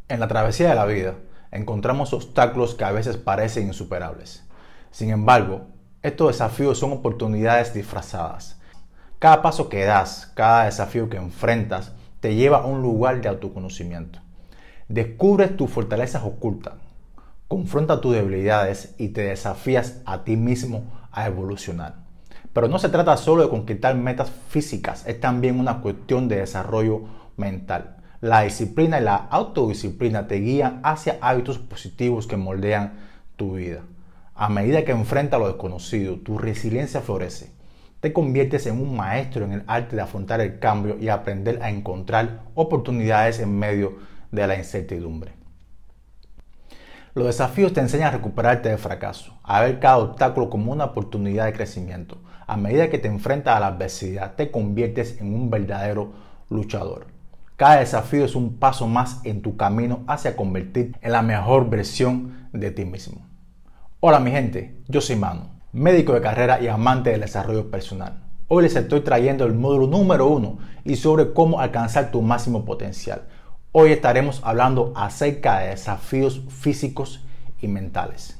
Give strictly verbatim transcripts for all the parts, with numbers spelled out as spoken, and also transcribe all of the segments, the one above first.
En la travesía de la vida encontramos obstáculos que a veces parecen insuperables. Sin embargo, estos desafíos son oportunidades disfrazadas. Cada paso que das, cada desafío que enfrentas, te lleva a un lugar de autoconocimiento. Descubres tus fortalezas ocultas, confronta tus debilidades y te desafías a ti mismo a evolucionar. Pero no se trata solo de conquistar metas físicas, es también una cuestión de desarrollo mental. La disciplina y la autodisciplina te guían hacia hábitos positivos que moldean tu vida. A medida que enfrentas lo desconocido, tu resiliencia florece. Te conviertes en un maestro en el arte de afrontar el cambio y aprender a encontrar oportunidades en medio de la incertidumbre. Los desafíos te enseñan a recuperarte del fracaso, a ver cada obstáculo como una oportunidad de crecimiento. A medida que te enfrentas a la adversidad, te conviertes en un verdadero luchador. Cada desafío es un paso más en tu camino hacia convertirte en la mejor versión de ti mismo. Hola mi gente, yo soy Manu, médico de carrera y amante del desarrollo personal. Hoy les estoy trayendo el módulo número uno y sobre cómo alcanzar tu máximo potencial. Hoy estaremos hablando acerca de desafíos físicos y mentales.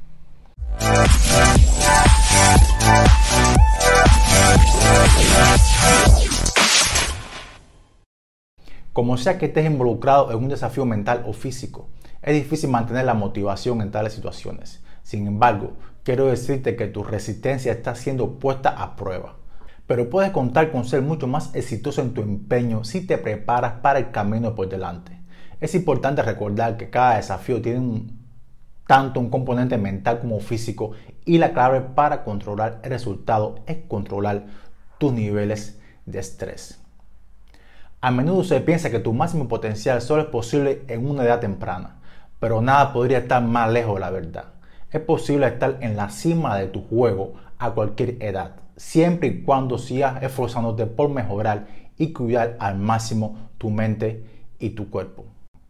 Como sea que estés involucrado en un desafío mental o físico, es difícil mantener la motivación en tales situaciones. Sin embargo, quiero decirte que tu resistencia está siendo puesta a prueba. Pero puedes contar con ser mucho más exitoso en tu empeño si te preparas para el camino por delante. Es importante recordar que cada desafío tiene un, tanto un componente mental como físico y la clave para controlar el resultado es controlar tus niveles de estrés. A menudo se piensa que tu máximo potencial solo es posible en una edad temprana, pero nada podría estar más lejos de la verdad. Es posible estar en la cima de tu juego a cualquier edad, siempre y cuando sigas esforzándote por mejorar y cuidar al máximo tu mente y tu cuerpo.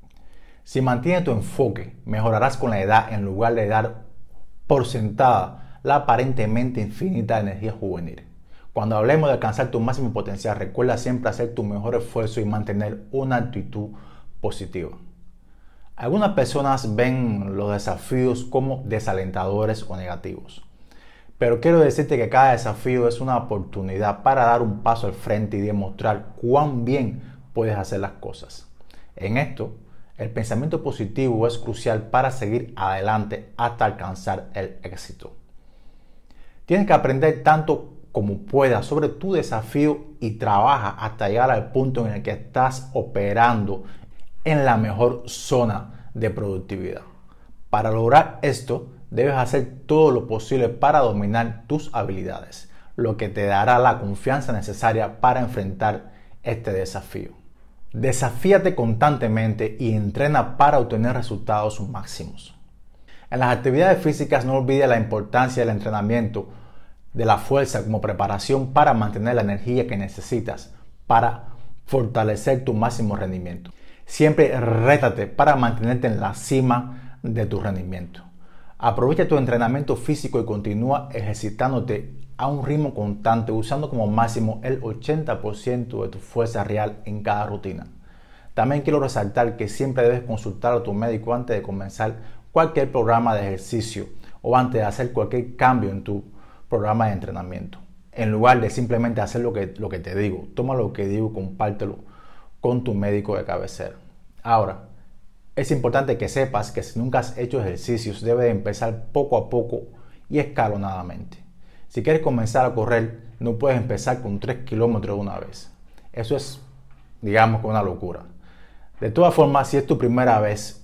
Si mantienes tu enfoque, mejorarás con la edad en lugar de dar por sentada la aparentemente infinita energía juvenil. Cuando hablemos de alcanzar tu máximo potencial, recuerda siempre hacer tu mejor esfuerzo y mantener una actitud positiva. Algunas personas ven los desafíos como desalentadores o negativos. Pero quiero decirte que cada desafío es una oportunidad para dar un paso al frente y demostrar cuán bien puedes hacer las cosas. En esto, el pensamiento positivo es crucial para seguir adelante hasta alcanzar el éxito. Tienes que aprender tanto como puedas sobre tu desafío y trabaja hasta llegar al punto en el que estás operando en la mejor zona de productividad. Para lograr esto, debes hacer todo lo posible para dominar tus habilidades, lo que te dará la confianza necesaria para enfrentar este desafío. Desafíate constantemente y entrena para obtener resultados máximos. En las actividades físicas no olvides la importancia del entrenamiento de la fuerza como preparación para mantener la energía que necesitas para fortalecer tu máximo rendimiento. Siempre rétate para mantenerte en la cima de tu rendimiento. Aprovecha tu entrenamiento físico y continúa ejercitándote a un ritmo constante usando como máximo el ochenta por ciento de tu fuerza real en cada rutina. También quiero resaltar que siempre debes consultar a tu médico antes de comenzar cualquier programa de ejercicio o antes de hacer cualquier cambio en tu programa de entrenamiento. En lugar de simplemente hacer lo que, lo que te digo, toma lo que digo y compártelo con tu médico de cabecera. Ahora, es importante que sepas que si nunca has hecho ejercicios, debes empezar poco a poco y escalonadamente. Si quieres comenzar a correr, no puedes empezar con tres kilómetros de una vez. Eso es, digamos, una locura. De todas formas, si es tu primera vez,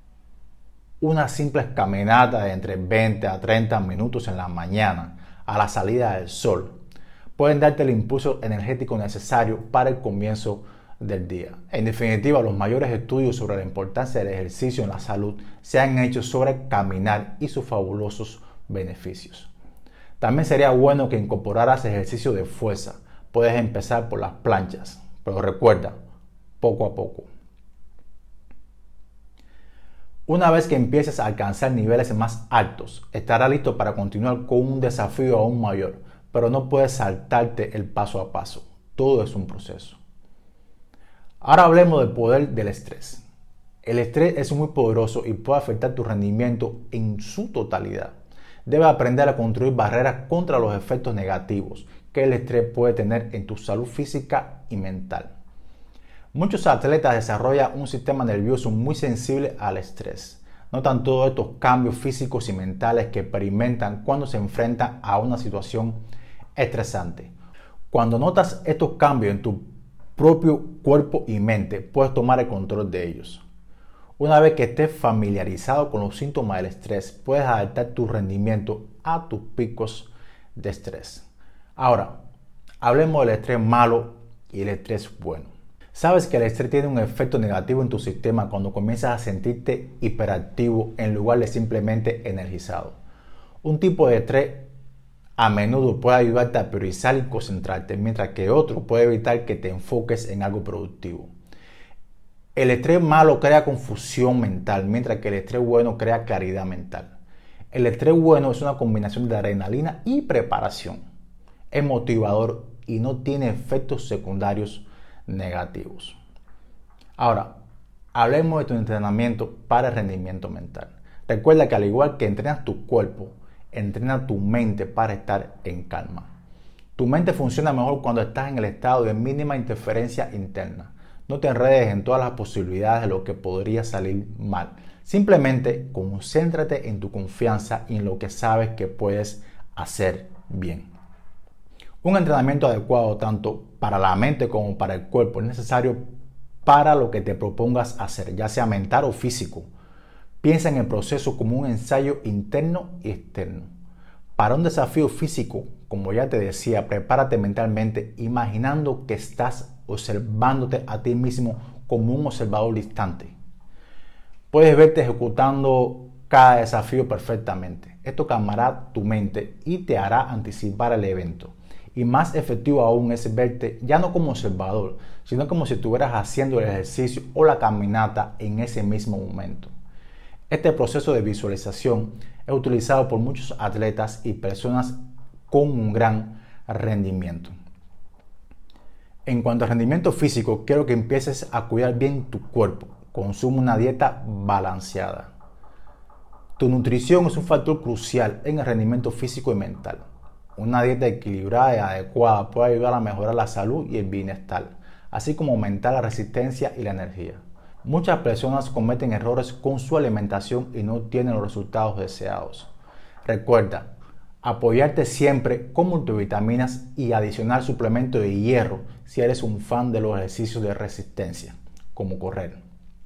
una simple caminata de entre veinte a treinta minutos en la mañana a la salida del sol pueden darte el impulso energético necesario para el comienzo del día. En definitiva, los mayores estudios sobre la importancia del ejercicio en la salud se han hecho sobre caminar y sus fabulosos beneficios. También sería bueno que incorporaras ejercicio de fuerza. Puedes empezar por las planchas, pero recuerda, poco a poco. Una vez que empieces a alcanzar niveles más altos, estarás listo para continuar con un desafío aún mayor, pero no puedes saltarte el paso a paso. Todo es un proceso. Ahora hablemos del poder del estrés. El estrés es muy poderoso y puede afectar tu rendimiento en su totalidad. Debes aprender a construir barreras contra los efectos negativos que el estrés puede tener en tu salud física y mental. Muchos atletas desarrollan un sistema nervioso muy sensible al estrés. Notan todos estos cambios físicos y mentales que experimentan cuando se enfrentan a una situación estresante. Cuando notas estos cambios en tu propio cuerpo y mente, puedes tomar el control de ellos. Una vez que estés familiarizado con los síntomas del estrés, puedes adaptar tu rendimiento a tus picos de estrés. Ahora, hablemos del estrés malo y el estrés bueno. Sabes que el estrés tiene un efecto negativo en tu sistema cuando comienzas a sentirte hiperactivo en lugar de simplemente energizado. Un tipo de estrés a menudo puede ayudarte a priorizar y concentrarte, mientras que otro puede evitar que te enfoques en algo productivo. El estrés malo crea confusión mental, mientras que el estrés bueno crea claridad mental. El estrés bueno es una combinación de adrenalina y preparación. Es motivador y no tiene efectos secundarios negativos. Ahora, hablemos de tu entrenamiento para el rendimiento mental. Recuerda que al igual que entrenas tu cuerpo, entrena tu mente para estar en calma. Tu mente funciona mejor cuando estás en el estado de mínima interferencia interna. No te enredes en todas las posibilidades de lo que podría salir mal. Simplemente concéntrate en tu confianza y en lo que sabes que puedes hacer bien. Un entrenamiento adecuado tanto para la mente como para el cuerpo es necesario para lo que te propongas hacer, ya sea mental o físico. Piensa en el proceso como un ensayo interno y externo. Para un desafío físico, como ya te decía, prepárate mentalmente imaginando que estás observándote a ti mismo como un observador distante. Puedes verte ejecutando cada desafío perfectamente. Esto calmará tu mente y te hará anticipar el evento. Y más efectivo aún es verte ya no como observador, sino como si estuvieras haciendo el ejercicio o la caminata en ese mismo momento. Este proceso de visualización es utilizado por muchos atletas y personas con un gran rendimiento. En cuanto al rendimiento físico, quiero que empieces a cuidar bien tu cuerpo. Consume una dieta balanceada. Tu nutrición es un factor crucial en el rendimiento físico y mental. Una dieta equilibrada y adecuada puede ayudar a mejorar la salud y el bienestar, así como aumentar la resistencia y la energía. Muchas personas cometen errores con su alimentación y no tienen los resultados deseados. Recuerda, apoyarte siempre con multivitaminas y adicionar suplemento de hierro si eres un fan de los ejercicios de resistencia, como correr.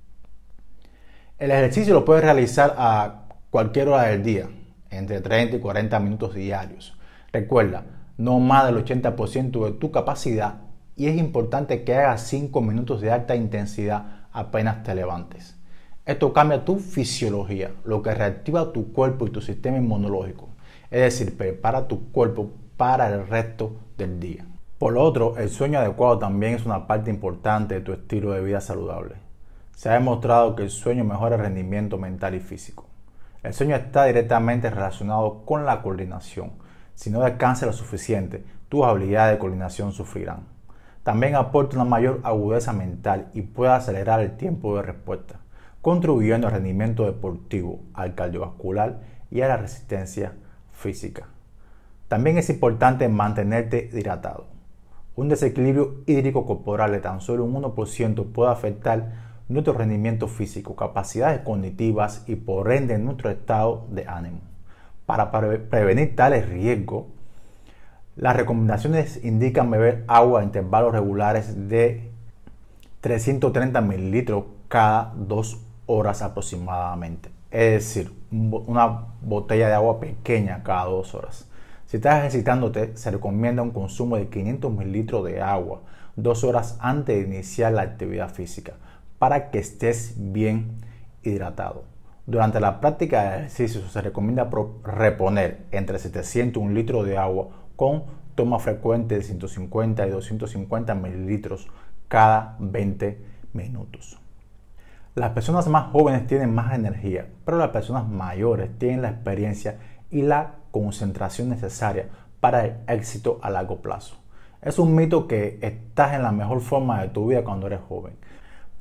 El ejercicio lo puedes realizar a cualquier hora del día, entre treinta y cuarenta minutos diarios. Recuerda, no más del ochenta por ciento de tu capacidad y es importante que hagas cinco minutos de alta intensidad apenas te levantes. Esto cambia tu fisiología, lo que reactiva tu cuerpo y tu sistema inmunológico. Es decir, prepara tu cuerpo para el resto del día. Por lo otro, el sueño adecuado también es una parte importante de tu estilo de vida saludable. Se ha demostrado que el sueño mejora el rendimiento mental y físico. El sueño está directamente relacionado con la coordinación. Si no descansas lo suficiente, tus habilidades de coordinación sufrirán. También aporta una mayor agudeza mental y puede acelerar el tiempo de respuesta, contribuyendo al rendimiento deportivo, al cardiovascular y a la resistencia física. También es importante mantenerte hidratado. Un desequilibrio hídrico corporal de tan solo un uno por ciento puede afectar nuestro rendimiento físico, capacidades cognitivas y por ende nuestro estado de ánimo. Para pre- prevenir tales riesgos, las recomendaciones indican beber agua a intervalos regulares de trescientos treinta mililitros cada dos horas aproximadamente. Es decir, una botella de agua pequeña cada dos horas. Si estás ejercitándote, se recomienda un consumo de quinientos mililitros de agua dos horas antes de iniciar la actividad física para que estés bien hidratado. Durante la práctica de ejercicio se recomienda reponer entre setecientos y un litro de agua con toma frecuente de ciento cincuenta y doscientos cincuenta mililitros cada veinte minutos. Las personas más jóvenes tienen más energía, pero las personas mayores tienen la experiencia y la concentración necesaria para el éxito a largo plazo. Es un mito que estás en la mejor forma de tu vida cuando eres joven,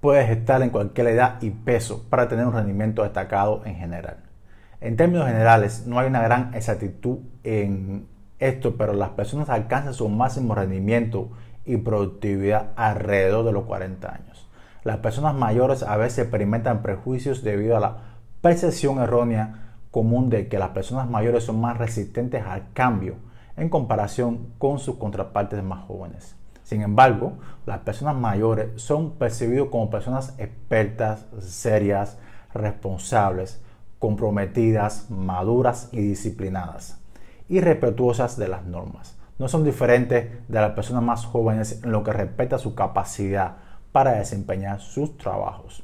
Puedes estar en cualquier edad y peso para tener un rendimiento destacado en general. En términos generales, no hay una gran exactitud en esto, pero las personas alcanzan su máximo rendimiento y productividad alrededor de los cuarenta años. Las personas mayores a veces experimentan prejuicios debido a la percepción errónea común de que las personas mayores son más resistentes al cambio en comparación con sus contrapartes más jóvenes. Sin embargo, las personas mayores son percibidas como personas expertas, serias, responsables, comprometidas, maduras y disciplinadas, y respetuosas de las normas. No son diferentes de las personas más jóvenes en lo que respecta a su capacidad para desempeñar sus trabajos.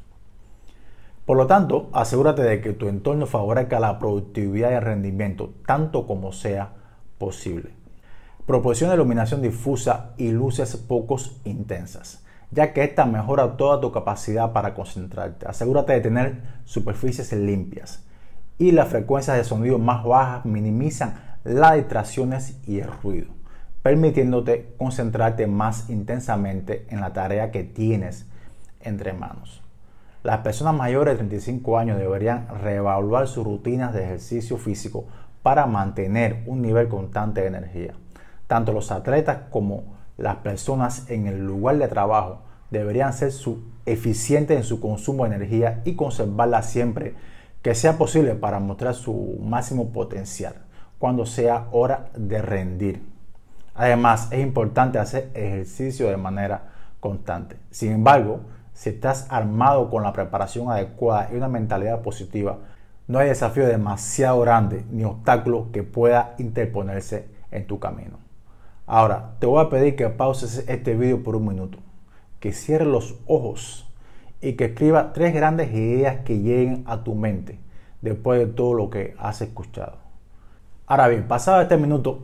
Por lo tanto, asegúrate de que tu entorno favorezca la productividad y el rendimiento tanto como sea posible. Proporciona iluminación difusa y luces poco intensas, ya que esta mejora toda tu capacidad para concentrarte. Asegúrate de tener superficies limpias y las frecuencias de sonido más bajas minimizan las distracciones y el ruido, permitiéndote concentrarte más intensamente en la tarea que tienes entre manos. Las personas mayores de treinta y cinco años deberían reevaluar sus rutinas de ejercicio físico para mantener un nivel constante de energía. Tanto los atletas como las personas en el lugar de trabajo deberían ser eficientes en su consumo de energía y conservarla siempre que sea posible para mostrar su máximo potencial cuando sea hora de rendir. Además, es importante hacer ejercicio de manera constante. Sin embargo, si estás armado con la preparación adecuada y una mentalidad positiva, no hay desafío demasiado grande ni obstáculo que pueda interponerse en tu camino. Ahora, te voy a pedir que pauses este video por un minuto, que cierres los ojos y que escribas tres grandes ideas que lleguen a tu mente después de todo lo que has escuchado. Ahora bien, pasado este minuto,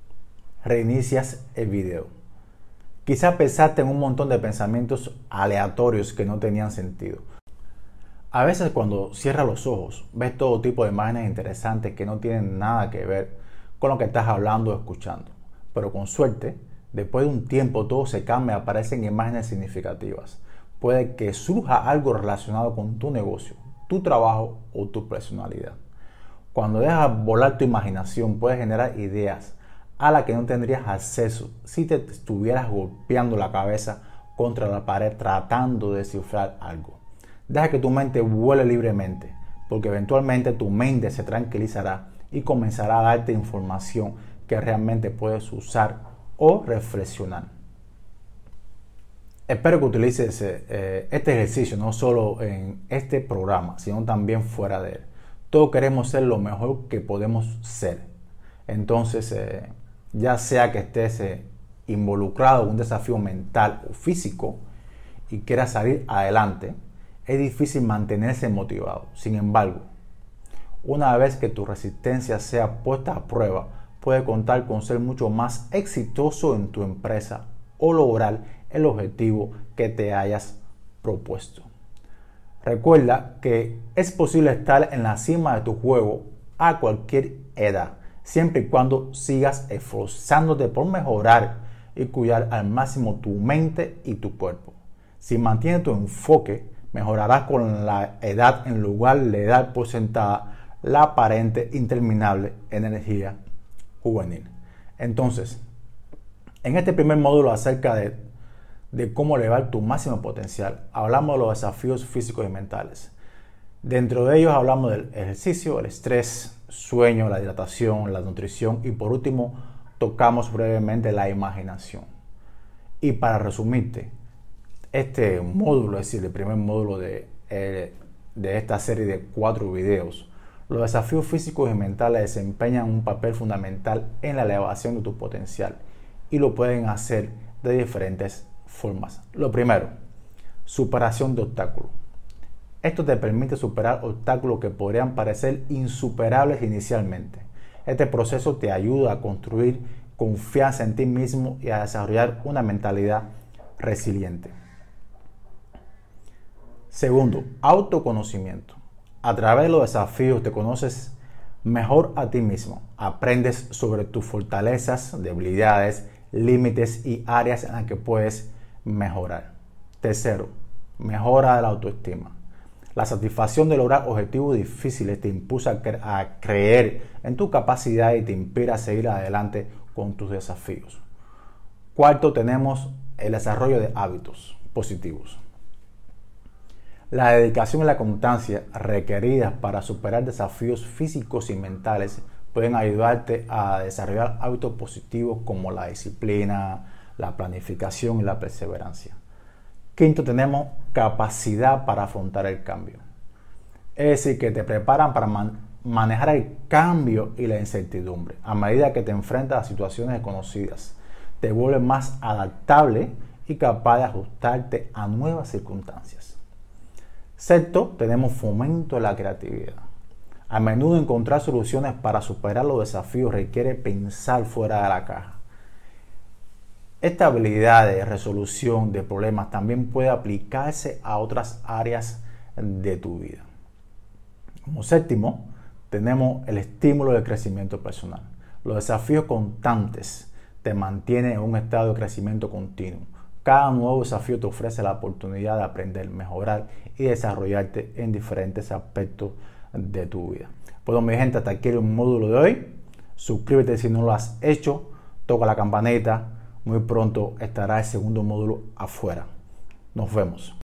reinicias el video. Quizás pensaste en un montón de pensamientos aleatorios que no tenían sentido. A veces cuando cierras los ojos, ves todo tipo de imágenes interesantes que no tienen nada que ver con lo que estás hablando o escuchando. Pero con suerte, después de un tiempo todo se cambia y aparecen imágenes significativas. Puede que surja algo relacionado con tu negocio, tu trabajo o tu personalidad. Cuando dejas volar tu imaginación, puedes generar ideas a las que no tendrías acceso si te estuvieras golpeando la cabeza contra la pared tratando de descifrar algo. Deja que tu mente vuele libremente, porque eventualmente tu mente se tranquilizará y comenzará a darte información que realmente puedes usar o reflexionar. Espero que utilices eh, este ejercicio no solo en este programa, sino también fuera de él. Todos queremos ser lo mejor que podemos ser. Entonces, eh, ya sea que estés eh, involucrado en un desafío mental o físico y quieras salir adelante, es difícil mantenerse motivado. Sin embargo, una vez que tu resistencia sea puesta a prueba, puedes contar con ser mucho más exitoso en tu empresa o lograr el objetivo que te hayas propuesto. Recuerda que es posible estar en la cima de tu juego a cualquier edad, siempre y cuando sigas esforzándote por mejorar y cuidar al máximo tu mente y tu cuerpo. Si mantienes tu enfoque, mejorarás con la edad en lugar de dar por sentada la aparente interminable energía juvenil. Entonces, en este primer módulo acerca de, de cómo elevar tu máximo potencial, hablamos de los desafíos físicos y mentales. Dentro de ellos hablamos del ejercicio, el estrés, sueño, la hidratación, la nutrición y por último tocamos brevemente la imaginación. Y para resumirte, este módulo, es decir, el primer módulo de, eh, de esta serie de cuatro videos, los desafíos físicos y mentales desempeñan un papel fundamental en la elevación de tu potencial y lo pueden hacer de diferentes formas. Lo primero, superación de obstáculos. Esto te permite superar obstáculos que podrían parecer insuperables inicialmente. Este proceso te ayuda a construir confianza en ti mismo y a desarrollar una mentalidad resiliente. Segundo, autoconocimiento. A través de los desafíos te conoces mejor a ti mismo. Aprendes sobre tus fortalezas, debilidades, límites y áreas en las que puedes mejorar. Tercero, mejora de la autoestima. La satisfacción de lograr objetivos difíciles te impulsa a, cre a creer en tu capacidad y te inspira a seguir adelante con tus desafíos. Cuarto, tenemos el desarrollo de hábitos positivos. La dedicación y la constancia requeridas para superar desafíos físicos y mentales pueden ayudarte a desarrollar hábitos positivos como la disciplina, la planificación y la perseverancia. Quinto, tenemos capacidad para afrontar el cambio. Es decir, que te preparan para man manejar el cambio y la incertidumbre. A medida que te enfrentas a situaciones desconocidas, te vuelves más adaptable y capaz de ajustarte a nuevas circunstancias. Sexto, tenemos fomento de la creatividad. A menudo encontrar soluciones para superar los desafíos requiere pensar fuera de la caja. Esta habilidad de resolución de problemas también puede aplicarse a otras áreas de tu vida. Como séptimo, tenemos el estímulo de crecimiento personal. Los desafíos constantes te mantienen en un estado de crecimiento continuo. Cada nuevo desafío te ofrece la oportunidad de aprender, mejorar y desarrollarte en diferentes aspectos de tu vida. Bueno, mi gente, hasta aquí el módulo de hoy. Suscríbete si no lo has hecho, toca la campanita. Muy pronto estará el segundo módulo afuera. Nos vemos.